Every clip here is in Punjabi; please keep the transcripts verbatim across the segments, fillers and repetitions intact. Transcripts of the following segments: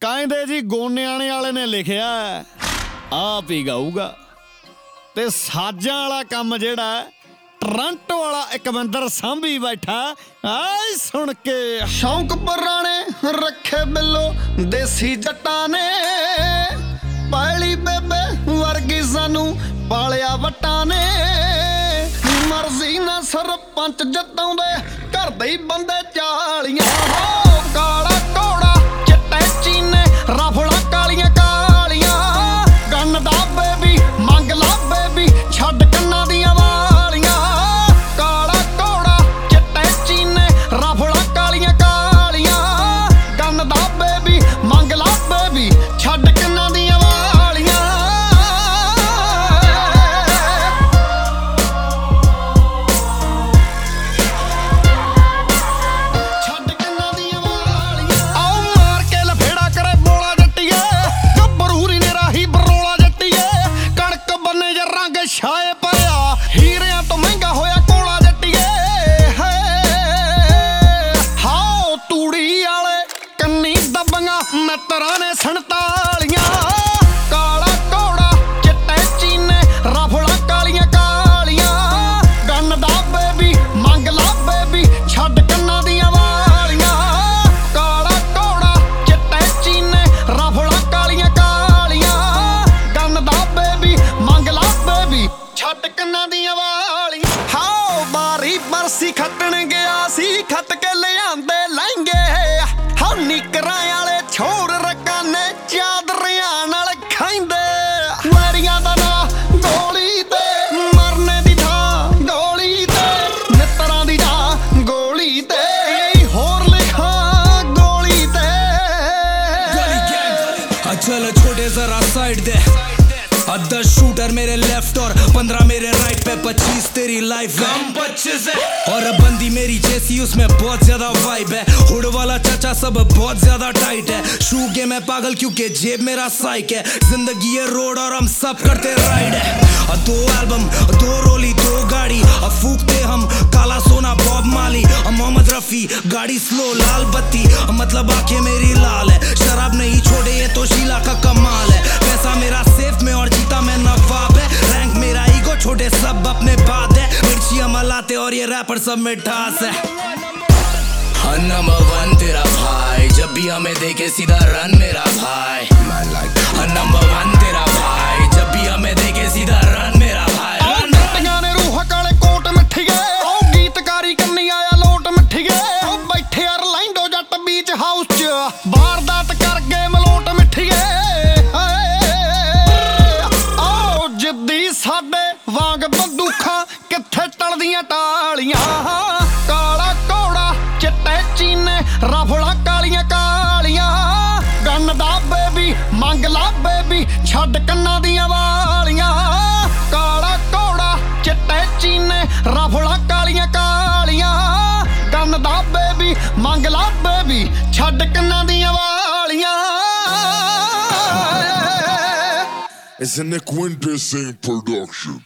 ਕਹਿੰਦੇ ਜੀ ਗੋਨਿਆਣੇ ਵਾਲੇ ਨੇ ਲਿਖਿਆ ਆਪ ਹੀ ਗਾਊਗਾ ਤੇ ਸਾਜਾਂ ਵਾਲਾ ਕੰਮ ਜਿਹੜਾ ਟੋਰਾਂਟੋ ਵਾਲਾ ਇਕਵਿੰਦਰ ਸਾਂਭੀ ਬੈਠਾ ਆਏ ਸੁਣ ਕੇ। ਸ਼ੌਂਕ ਪੁਰਾਣੇ ਰੱਖੇ ਬਿੱਲੋ ਦੇਸੀ ਜੱਟਾਂ ਨੇ, ਪੈਲੀ ਬੇਬੇ ਵਰਗੀ ਸਾਨੂੰ ਪਾਲਿਆ ਵੱਟਾਂ ਨੇ। ਮਰਜ਼ੀ ਨਾ ਸਰਪੰਚ ਜਤਾਉਂਦੇ ਘਰ ਦੇ ਹੀ ਬੰਦੇ ਚਾਲੀਆਂ। ਹੋ ਕਾਲਾ ਘੋੜਾ ਚਿੱਟੇ ਚੀਨੇ ਰਫਲਾਂ ਕਾਲੀਆਂ ਕਾਲੀਆਂ, ਗੰਨ ਦਾ ਬੇਬੀ ਮੰਗ ਲਾ ਬੇਬੀ ਛੱਡ ਕੰਨਾਂ ਦੀਆਂ ਵਾਲੀਆਂ। ਕਾਲਾ ਘੋੜਾ ਚਿੱਟੇ ਚੀਨੇ ਰਫਲਾਂ ਕਾਲੀਆਂ ਕਾਲੀਆਂ, ਗੰਨ ਦਾ ਬੇਬੀ ਮੰਗ ਲਾ ਬੇਬੀ ਛੱਡ ਕੰਨਾਂ ਦੀਆਂ ਵਾਲੀਆਂ। ਛੱਡ ਕੰਨਾਂ ਦੀਆਂ ਵਾਲੀਆਂ। ਆਓ ਮਾਰ ਕੇ ਲਫੇੜਾ ਕਰੇ ਬੋਲਾ ਜੱਟੀਏ, ਗੱਭਰੂਰੀ ਨੇ ਰਾਹੀ ਬਰੋਲਾ ਜੱਟੀਏ। ਕਣਕ ਬੰਨੇ ਜਾਂ ਰੰਗ ਛਾਏ ਪਿਆ, ਹੀਰਿਆਂ ਤੋਂ ਮਹਿੰਗਾ ਹੋਇਆ ਕੋਲਾ ਜੱਟੀਏ। ਹਾਓ ਤੂੜੀ ਵਾਲੇ ਕੰਨੀ ਦੱਬੀਆਂ ਮਿੱਤਰਾਂ ਨੇ ਸੰਤਾਲੀਆਂ। ਕਾਲਾ ਘੋੜਾ ਚਿੱਟੇ ਚੀਨੇ ਰਫਲਾਂ ਕਾਲੀਆਂ ਕਾਲੀਆਂ, ਗੰਨ ਦਾ ਬੇਬੀ ਮੰਗ ਲਾ ਬੇਬੀ ਛੱਡ ਕੰਨਾਂ ਦੀਆਂ ਵਾਲੀਆਂ। ਕਾਲਾ ਘੋੜਾ ਚਿੱਟੇ ਚੀਨੇ ਰਫਲਾਂ ਕਾਲੀਆਂ ਕਾਲੀਆਂ, ਗੰਨ ਦਾ ਬੇਬੀ ਮੰਗ ਲਾ ਬੇਬੀ ਛੱਡ ਕੰਨਾਂ ਦੀਆਂ ਵਾਲੀਆਂ। ਹਾਓ ਬਾਰੀ ਬਰਸੀ ਖੱਟਣ ਗਿਆ ਸੀ, ਖੱਟ ਕੇ ਲਿਆਂਦੇ ਲਹਿੰਗੇ। ਹਾਂ ਨਿਕਰਾਂ ਵਾਲੇ ਛੋਰ ਰਕਾਨੇ ਚਾਦਰਿਆਂ ਨਾਲ ਖਾਂਦੇ। ਵੈਰੀਆਂ ਦਾ ਨਾਂ ਗੋਲੀ ਤੇ ਮਰਨੇ ਦੀ ਥਾਂ ਗੋਲੀ ਤੇ, ਮਿੱਤਰਾਂ ਦੀ ਥਾਂ ਗੋਲੀ ਤੇ, ਹੋਰ ਲਿਖਾਂ ਗੋਲੀ ਤੇ। चल छोटे जरा साइड दे, दस शूटर मेरे लेफ्ट और पंद्रह मेरे राइट पे, पच्चीस तेरी लाइफ है पच्चीस है। और बंदी मेरी जैसी उसमें बहुत ज्यादा वाइब है, हुड वाला चाचा सब बहुत ज्यादा टाइट है। शू के मैं पागल क्योंकि जेब मेरा साइक है, जिंदगी ये रोड और हम सब करते राइड है। दो एल्बम दो रोली दो गाड़ी, फूकते हम काला सोना बॉब माली, मोहम्मद रफी गाड़ी स्लो लाल बत्ती, मतलब आंखें मेरी लाल है। शराब नहीं छोड़े ये तो शीला का कमाल है, पैसा मेरा सेफ में और जीता मैं नवाब है। रैंक मेरा ईगो छोटे सब अपने बात है, मिर्चियां मलाते और ये रैपर सब मिठास है। नंबर वन तेरा भाई, जब भी हमें देखे सीधा रन मेरा भाई। नंबर वन तेरा भाई, जब भी हमें देखे सीधा रन मेरा भाई। ਜੱਟੀਆਂ ਨੇ ਰੂਹ ਕਾਲੇ ਕੋਟ ਮਿੱਠੀਏ, ਉਹ ਗੀਤਕਾਰੀ ਕੰਨੀ ਆਇਆ ਲੋਟ ਮਿੱਠੀਏ। ਉਹ ਬੈਠੇ ਅਰਲੈਂਡੋ ਜੱਟ ਬੀਚ ਹਾਊਸ ਚ, ਵਾਰਦਾਤ ਕਰ ਗਏ ਮਲੋਟ ਮਿੱਠੀਏ। ਆਓ ਜਿੱਦੀ ਸਾਡੇ ਵਾਂਗ ਬੰਦੂਖਾਂ ਕਿੱਥੇ ਟਲਦੀਆਂ ਟਾਲੀਆਂ। ਕਾਲਾ ਘੋੜਾ ਚਿੱਟੇ ਚੀਨੇ ਰਫਲਾਂ ਕਾਲੀਆਂ ਕਾਲੀਆਂ, ਗੰਨ ਦਾ ਬੇਬੀ ਮੰਗ ਲਾ ਬੇਬੀ ਛੱਡ ਕੰਨਾਂ ਦੀਆਂ ਵਾਲੀਆਂ। ਕਾਲਾ ਘੋੜਾ ਚਿੱਟੇ ਚੀਨੇ ਰਫਲਾਂ ਕਾਲੀਆਂ ਕਾਲੀਆਂ, ਗੰਨ ਦਾ ਬੇਬੀ ਮੰਗ ਲਾ ਬੇਬੀ ਛੱਡ ਕੰਨਾਂ ਦੀਆਂ ਵਾਲੀਆਂ। It's a Nick Winter sing production.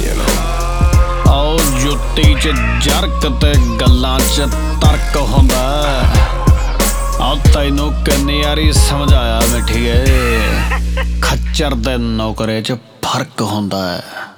ਆਓ ਜੁੱਤੀ ਚ ਜਰਕ ਤੇ ਗੱਲਾਂ ਚ ਤਰਕ ਹੁੰਦਾ। ਆ ਤੈਨੂੰ ਕਿੰਨੀ ਵਾਰੀ ਸਮਝਾਇਆ ਮਿੱਠੀਏ, ਖੱਚਰ ਦੇ ਨੌਕਰੇ ਚ ਫਰਕ ਹੁੰਦਾ ਹੈ।